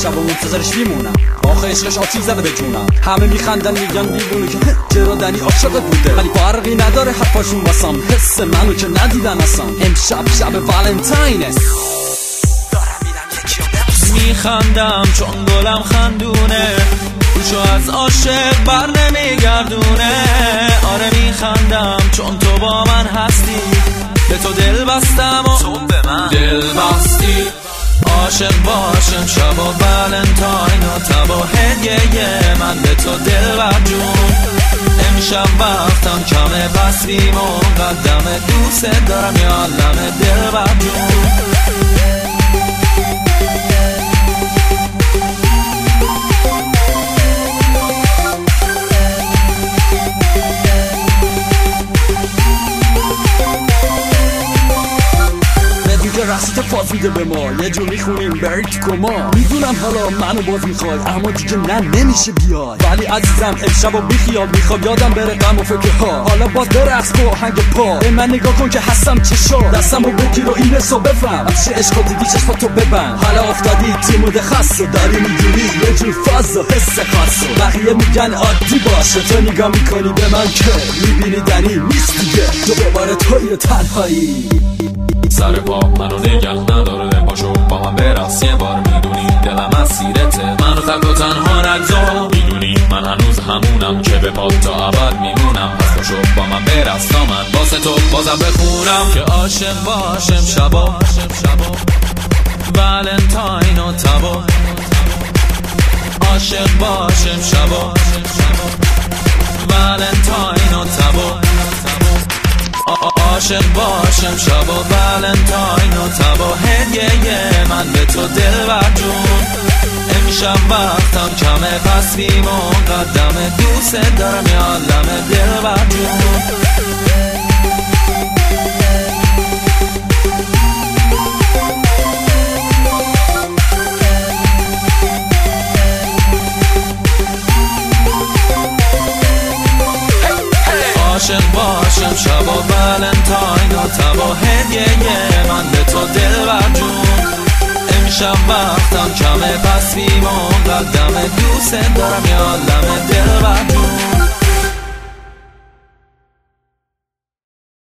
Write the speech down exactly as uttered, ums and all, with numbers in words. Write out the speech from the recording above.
شب و منتظرش میمونم. آخه عشقش آتیش زده به جونم. همه میخندن میگن دیوونه که چرا دنی عاشقت بوده، ولی فرقی نداره حرفاشون واسم، حس منو که ندیدن اصلا. امشب شب والنتاینه، میخندم چون گلم خندونه، روشو از عاشق بر نمیگردونه. آره میخندم چون تو با من هستی، به تو دل بستم و تو به من دل بستی. عاشق باشم شب و والنتاین و تب و هدیه من به تو دل بر جون. امشب وقتم کمه بس بی مقدم، دوست دارم یا علم دل بر جون. رسیت فاز میده به ما، یه جور میخونیم برید کما. میدونم حالا منو باز میخوای، اما دیگه نه نمیشه بیای. ولی عزیزم امشب و بیخیال، میخوام یادم بره غم و فکرها. حالا باز برقص با آهنگ پا، به من نگاه کن که هستم چشا. دستم رو بگیر و این حسو بفهم، چه عشق و دیدی چشماتو ببند. حالا افتادی تو مود خاص و داری میگیری یه جور فاز و حس خاص. بقیه میگن عادی باشه، تو نگاه میکنی به من که میبینی دنی نیست دیگه، دوباره توی تنهایی. سر پا منو نگه نداره، پاشو با من برقص یه بار. میدونی دلم اسیرته، منو تک و تنها نگذار. میدونی من هنوز همونم که به پا تا ابد میمونم. پس پاشو با من برقص تا من واسه تو بازم بخونم که عاشق باشم شبا والنتاین و تبا. عاشق باشم شبا والنتاین و تبا. عاشق باشم شب و والنتاین و تب و هدیه من به تو دل بر جون. امشب وقتم کمه پس بی مقدم، دوست دارم یا علم دل بر جون. عاشق باشم شب و والنتاین و تب و هدیه من به تو دل بر جون. امشب وقتم کمه پس بی مقدم، دوست دارم یا علم دل بر جون.